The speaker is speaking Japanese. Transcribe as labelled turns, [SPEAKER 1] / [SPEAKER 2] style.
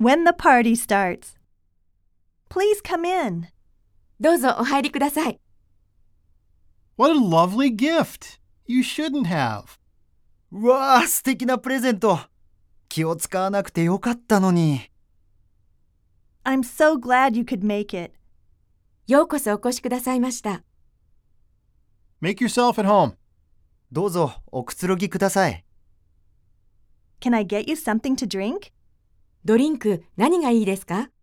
[SPEAKER 1] When the party starts. Please come in.
[SPEAKER 2] どうぞお入りください。
[SPEAKER 3] What a lovely gift. You shouldn't have.
[SPEAKER 4] うわあ、素敵なプレゼント。気を使わなくてよかったのに。
[SPEAKER 1] I'm so glad you could make it.
[SPEAKER 2] ようこそお越しくださいました。
[SPEAKER 3] Make yourself at home.
[SPEAKER 4] どうぞおくつろぎください。
[SPEAKER 1] Can I get you something to drink?
[SPEAKER 2] ドリンク何がいいですか？